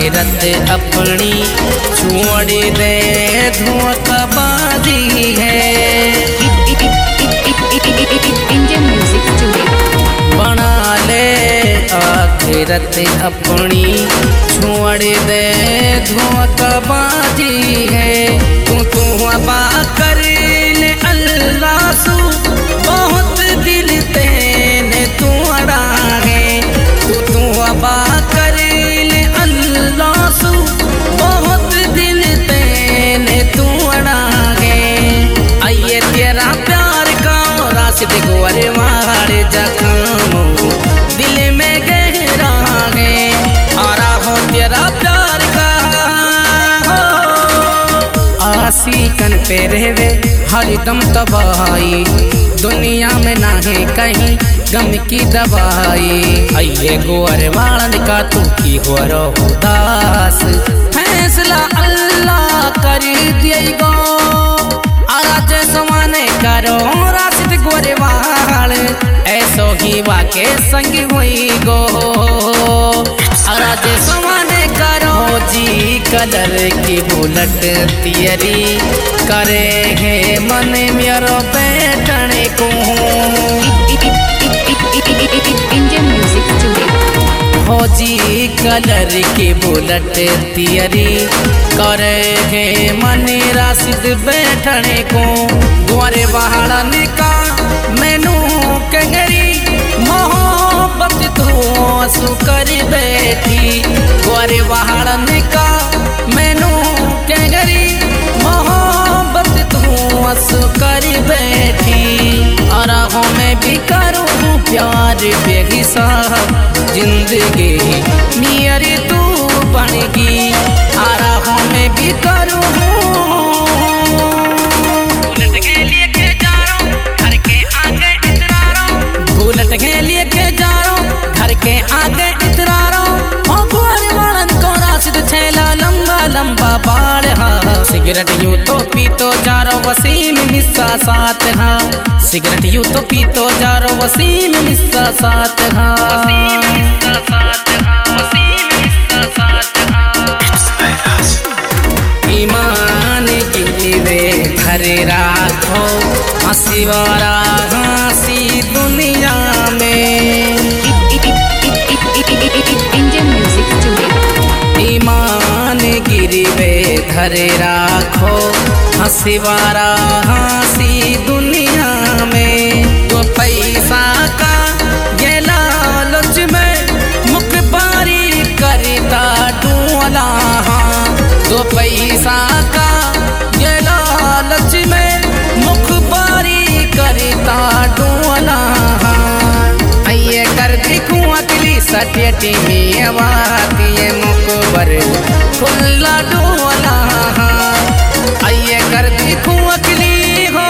आखिरत अपनी छोड़ दे धोखाबाजी है। बना ले आखिरत अपनी छोड़ दे धोखाबाजी है। तू अबा कर ले अल्लाह सू बहुत दिल तेने तोड़ा है। तू अबा कर ले अल्लाह सू बहुत दिल तेने तोड़ा है। आइए तेरा प्यार का रास्ते को अरे मारे जख्म दिल में गहरा है। आ रहा हो तेरा प्यार का आशिकन पे रहवे हरदम तबाही। दुनिया में ना है कहीं गम की दवाई। आइए गोर वालन का तू की हो रहो दास फैसला अल्लाह कर दिएगा। आज समाने करो राशिद गोरे वाल ऐसो ही वाके संग हुई गो। आज समाने करो जी कलर की बुलट तियरी करे है मन मेरो बैठने को। हो जी कलर की बुलट तियरी करे है मन राशिद बैठने को। गोरे वालन का मैनू कंगरी मोहब्बत तो आंसू कर बैठी। गोरे वालन का मैनू कंगरी मोहब्बत तो आंसू कर बैठी। और मैं भी करूँ प्यार बेहिसाब जिंदगी मेरी तू बनेगी। और मैं भी करूँ बुलेट के लिए के जा रहा हूँ घर के आगे इतरा रहा हूँ। बुलेट के लिए के जा रहा हूँ घर के आगे इतरा रहा हूँ। गोरे वालन को राशिद छेला लंबा लंबा बाल हाँ। सिगरेट यूं तो पीतो जा रहा वसीम मिस्सा साथ हाँ। सिगरेट यूं तो पीतो जा रहा वसीम मिस्सा साथ हाँ। ईमान गिरवे घर राखो हंसी वाला हंसी दुनिया में। ईमान गिरवे घर राखो हंसी वाला हंसी दुनिया में। तो पैसा का ये लालच में मुखबारी करता डोला। तो पैसा का ये लालच में मुखबारी करता डोला। आइए कर दिखूं अगली सटेटी में आवाती है मुखबर खुला डोला। आइए कर दिखूं अगली हो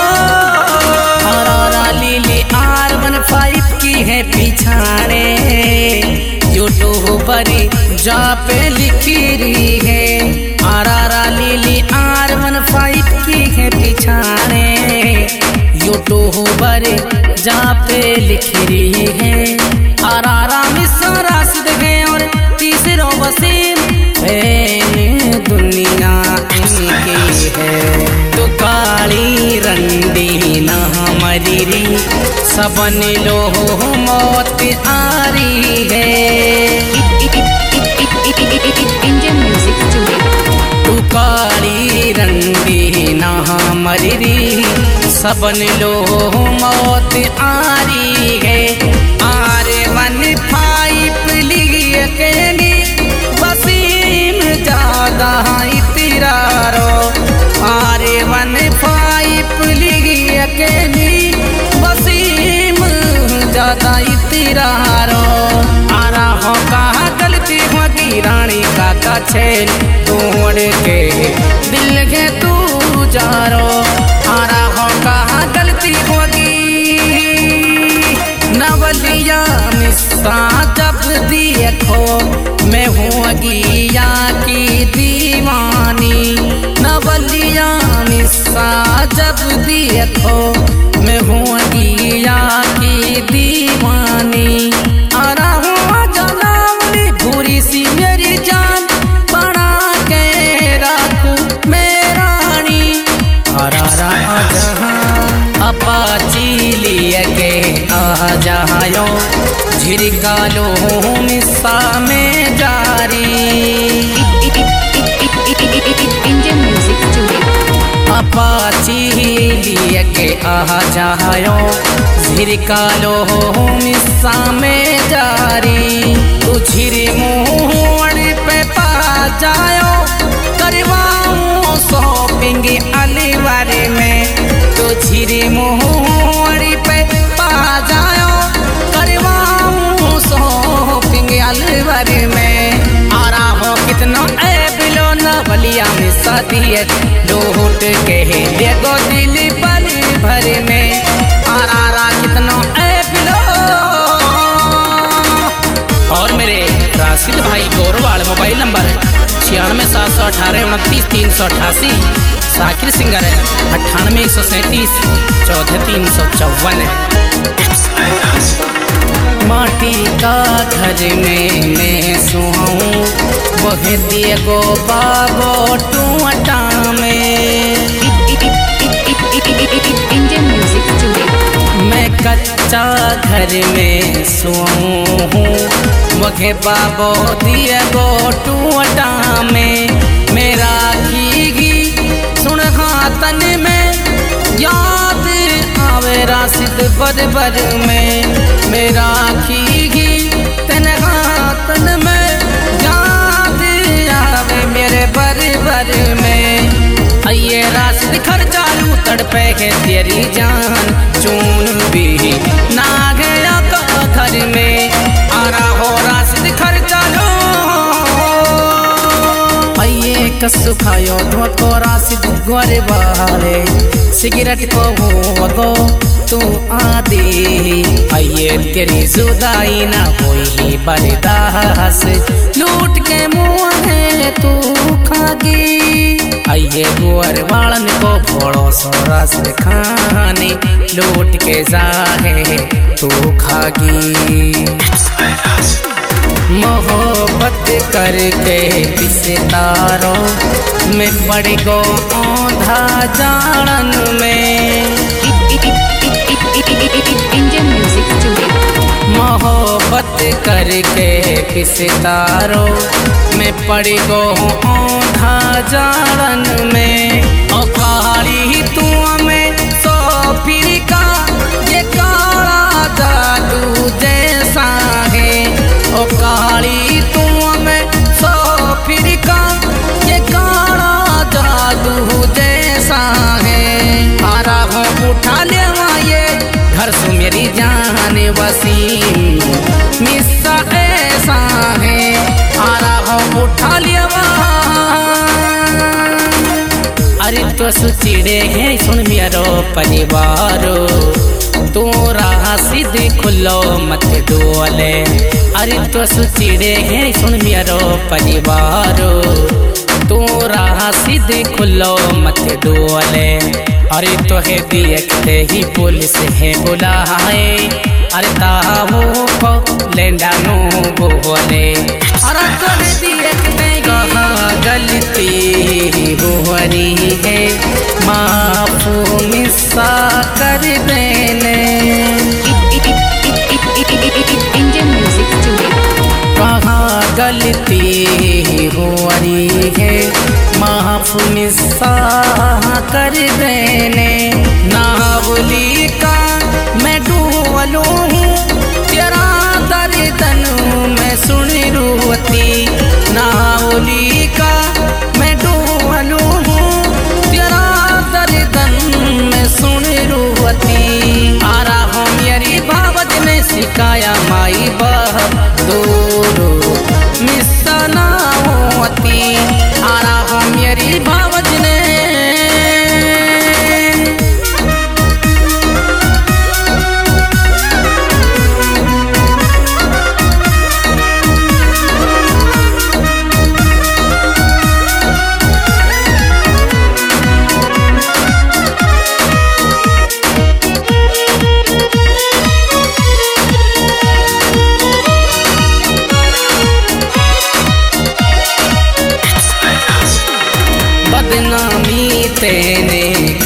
लीली R15 की है पिछाड़े। यूट्यूबर जा पे लिखी रही है। आरा लीली R15 की है पिछाड़े। यूट्यूबर जा पे लिख रही है। आरा मिस्सा राशिद है और तीसरा वसीम दुनिया इनकी है। तो काली रंडी ना मरी सबन लो मौत आ रही है। तू काली रंडी ना मरी सबन लो मौत आ रही है। R15 लिए केली वसीम ज्यादा इतरा रो। R15 लिए केली वसीम ज्यादा इतरा रो। आरा हो कहा गलती होगी रानी का छेल तोड़ के दिल के तू जा रो। आरा हो कहा गलती होगी नवलिया मिस्सा जब देखो मैं हूँ गिया की दीवानी। नवलिया मिस्सा जब देखो मैं हूँ गिया की दीवानी। आ रहा हूँ जनावली बुरी सी मेरी जान झिरकालो मिस्सा में जारी इंडियन म्यूजिक स्टूडियो अपाची लिए के आ जायो झिरकालो मिस्सा में जारी तू झिरी मोहन पे पा जायो करवाऊं शॉपिंग अलवर में तो झिरी मोहन पे पा जायो करवाऊं शॉपिंग अलवर में आ रहा हो कितना बिलो न बलिया में सादियत लौट के देखो दिल पल भर में आ रहा कितना बिलो। और मेरे राशिद भाई गौरवाल मोबाइल नंबर 96,718,29,388 साकिर सिंगर है 98,137 14,354 माटी का घर में मैं सुहाऊं वह दिए गो बाबो टूटा में इंडियन म्यूजिक स्टूडियो मैं कच्चा घर में सोऊं हूँ वह बाबो दिए गो टूटा में मेरा खीगी सुन तन में याद आवे राशिद बरबर में मेरा खीगी तन में याद आवे मेरे बरबर में आइए राशिद घर चालू तड़पे है तेरी जान चून भी ना गया घर में आ रहा हो राशिद घर चालू आइए कसु खायो धोको राशिद गोरे वाले सिगरेट को हो तू आदि आइए तेरी जुदाई ना होई बर्दाश्त लूट के मुँह तू खागी आइए गुअर वालन को फोड़ो सोरा से खाने लूट के जाहे तू खागी मोहब्बत करके किसे तारो मैं पड़ गो औंधा जान में इंडियन म्यूजिक स्टूडियो मोहब्बत करके किसे तारो मैं पड़ गो औंधा जान में ओ काली तू में सो फिर का ये काला जादू जैसा है ओ काली तू में सो फिर का ये काला जादू जैसा है आ रहा हूँ उठा ले ये घर से मेरी जान वसीम मिस्सा ऐसा है आ रहा हूँ उठा लिया अरे तो सुचिड़े है सुन मेरो परिवारो तू राशिद खुलो मत डोले अरे तो सुचिड़े है सुन मेरो परिवारो तू राशिद खुलो मत डोले अरे तो है देखते ही पुलिस है बुलाए अरे ताहू को लेंडा नो बोले अरे तो देखते कहाँ गलती हो रही है माफ मिस्सा कर देने इंडियन म्यूजिक स्टूडियो कहाँ गलती हो रही है माफ मिस्सा कर देने नावली का मैं डूबलू हूँ तेरा दर्दन मैं सुन रूती नावली का मैं डूबलू हूँ तेरा दर्दन मैं सुन रूती आ रहा हूँ मेरी भावत ने सिखाया माई बाप दूरो मिस्सा ना होती आ रहा हूँ मेरी भावत ने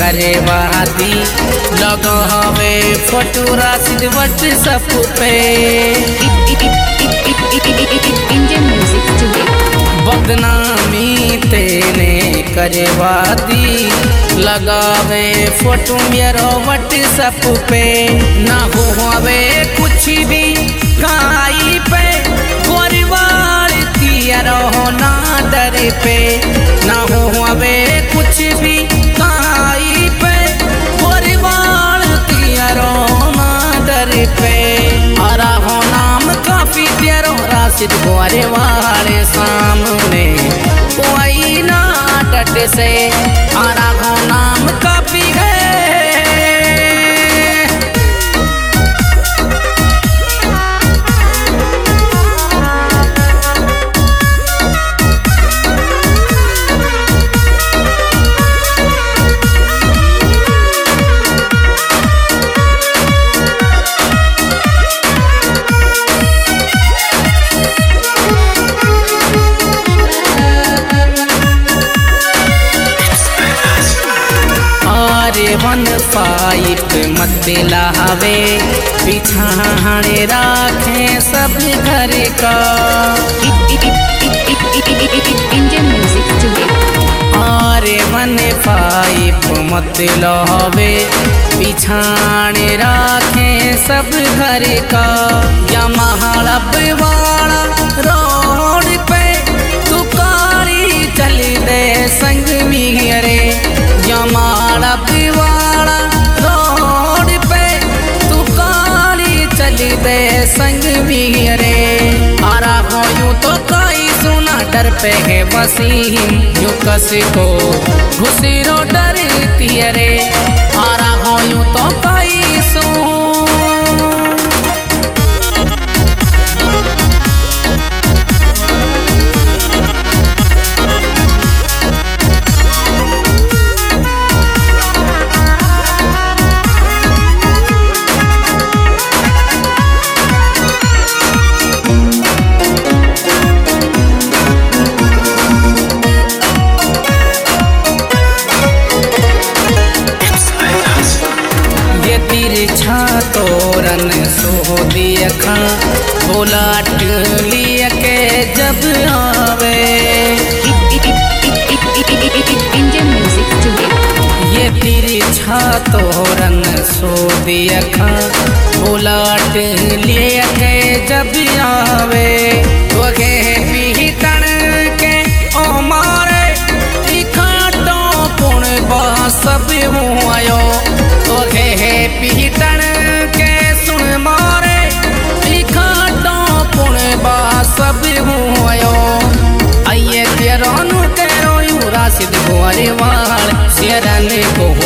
करे वादी लगा हवे फोटो राशिद व्हाट्सएप पे Indian music today. बदनामी तेने करे वादी लगावे फोटो मेरो व्हाट्सएप पे ना हो हवे कुछ भी काई पे परिवार तिया रहो ना डर पे ना हो हवे कुछ भी काई पे परिवार तिया रहो ना डर पे आरा हो नाम काफी तेरो राशिद गोरे वाले सामने कोई ना डट से आरा हो नाम काफी है। वन पाइप मत लावे पिछाड़े राखे सब घर का Indian music today. आरे वन पाइप मत लावे पिछाड़े राखे सब घर का या महालब वाला रोड पे तू कारी चल दे संग मेरे या महालब वाला रोड पे तू कारी चल दे संग मेरे आरा हो यूं तो कोई सुना डर पे है वसीम यूं कसी को घुसी रो डरती रे आरा हो यूं तो कोई सुन तिरछा तोरन सो दिया खा बोलाट लिया के जब आवे Indian music today. ये तिरछा तोरन सो दिया खा बोलाट लिया के जब आवे तो के पीतन के ओ मारे इखाटो पुण बा सब हूँ आयो तो के पीतन के सुन मारे इखाटो पुण बा सब हूँ आयो आइए तेरो नु तेरो यू राशिद गोरे वाल शेरन को